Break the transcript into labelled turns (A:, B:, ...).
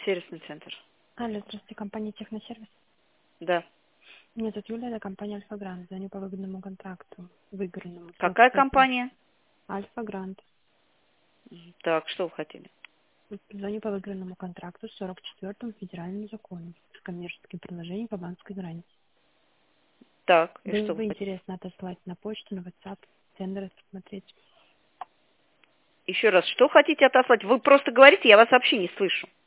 A: Сервисный центр.
B: Алло, здравствуйте, компания Техносервис.
A: Да.
B: Меня зовут Юлия, это компания Альфа Грант. Звоню по выгодному контракту, выигранному.
A: Какая компания?
B: Альфа Грант.
A: Так, что вы хотели?
B: Звоню по выигранному контракту 44-му федеральному закону с коммерческим предложением по банковской границе.
A: Так, и
B: Было
A: что вы
B: бы
A: хотите?
B: интересно отослать на почту, на WhatsApp, тендеры посмотреть.
A: Еще раз, что хотите отослать? Вы просто говорите, я вас вообще не слышу.